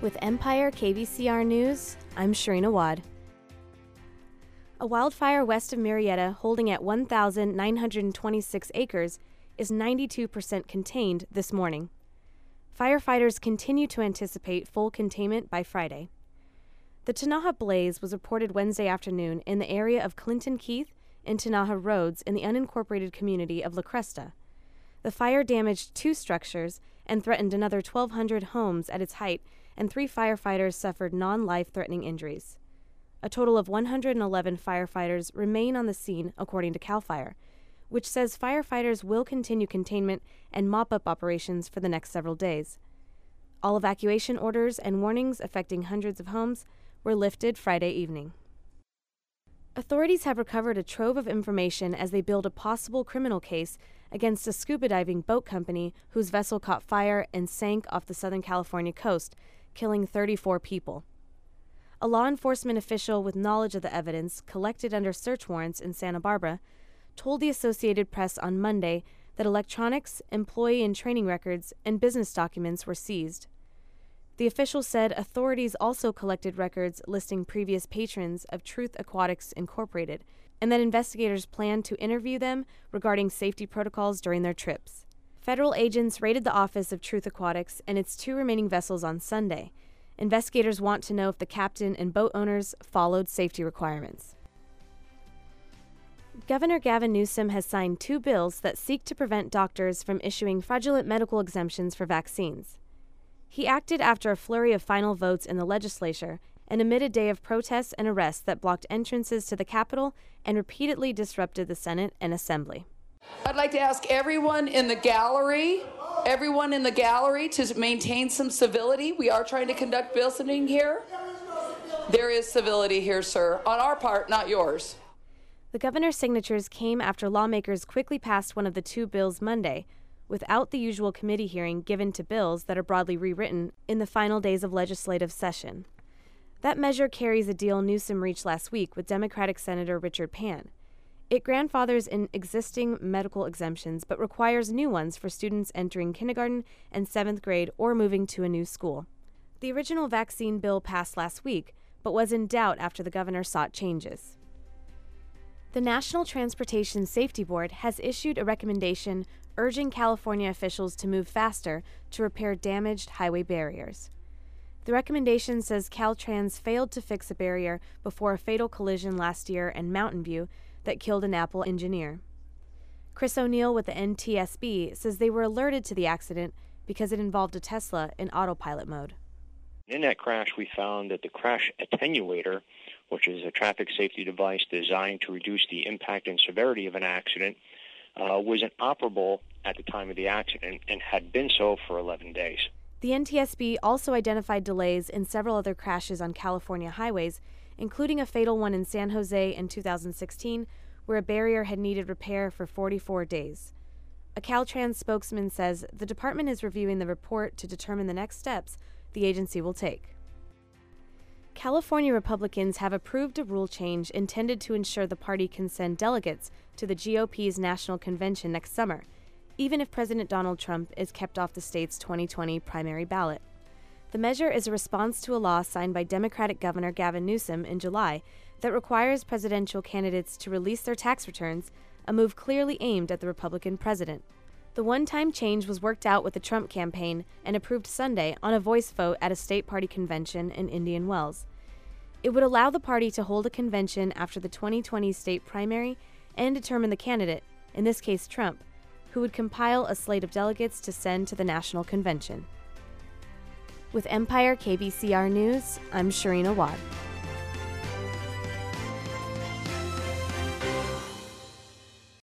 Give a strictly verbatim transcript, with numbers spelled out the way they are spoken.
With Empire K B C R News, I'm Shireen Awad. A wildfire west of Marietta holding at one thousand nine hundred twenty-six acres is ninety-two percent contained this morning. Firefighters continue to anticipate full containment by Friday. The Tanaha blaze was reported Wednesday afternoon in the area of Clinton Keith and Tanaha Roads in the unincorporated community of La Cresta. The fire damaged two structures and threatened another twelve hundred homes at its height, and three firefighters suffered non-life-threatening injuries. A total of one hundred eleven firefighters remain on the scene, according to CAL FIRE, which says firefighters will continue containment and mop-up operations for the next several days. All evacuation orders and warnings affecting hundreds of homes were lifted Friday evening. Authorities have recovered a trove of information as they build a possible criminal case against a scuba diving boat company whose vessel caught fire and sank off the Southern California coast, killing thirty-four people. A law enforcement official with knowledge of the evidence collected under search warrants in Santa Barbara told the Associated Press on Monday that electronics, employee and training records, and business documents were seized. The official said authorities also collected records listing previous patrons of Truth Aquatics Incorporated, and that investigators plan to interview them regarding safety protocols during their trips. Federal agents raided the office of Truth Aquatics and its two remaining vessels on Sunday. Investigators want to know if the captain and boat owners followed safety requirements. Governor Gavin Newsom has signed two bills that seek to prevent doctors from issuing fraudulent medical exemptions for vaccines. He acted after a flurry of final votes in the legislature and amid a day of protests and arrests that blocked entrances to the Capitol and repeatedly disrupted the Senate and Assembly. I'd like to ask everyone in the gallery, everyone in the gallery to maintain some civility. We are trying to conduct listening here. There is civility here, sir, on our part, not yours. The governor's signatures came after lawmakers quickly passed one of the two bills Monday, without the usual committee hearing given to bills that are broadly rewritten in the final days of legislative session. That measure carries a deal Newsom reached last week with Democratic Senator Richard Pan. It grandfathers in existing medical exemptions but requires new ones for students entering kindergarten and seventh grade or moving to a new school. The original vaccine bill passed last week, but was in doubt after the governor sought changes. The National Transportation Safety Board has issued a recommendation urging California officials to move faster to repair damaged highway barriers. The recommendation says Caltrans failed to fix a barrier before a fatal collision last year in Mountain View that killed an Apple engineer. Chris O'Neill with the N T S B says they were alerted to the accident because it involved a Tesla in autopilot mode. In that crash, we found that the crash attenuator, which is a traffic safety device designed to reduce the impact and severity of an accident, uh, was inoperable at the time of the accident and had been so for eleven days. The N T S B also identified delays in several other crashes on California highways, including a fatal one in San Jose in two thousand sixteen, where a barrier had needed repair for forty-four days. A Caltrans spokesman says the department is reviewing the report to determine the next steps the agency will take. California Republicans have approved a rule change intended to ensure the party can send delegates to the G O P's national convention next summer, even if President Donald Trump is kept off the state's twenty twenty primary ballot. The measure is a response to a law signed by Democratic Governor Gavin Newsom in July that requires presidential candidates to release their tax returns, a move clearly aimed at the Republican president. The one-time change was worked out with the Trump campaign and approved Sunday on a voice vote at a state party convention in Indian Wells. It would allow the party to hold a convention after the twenty twenty state primary and determine the candidate, in this case Trump, who would compile a slate of delegates to send to the national convention. With Empire K B C R News, I'm Shireen Awad.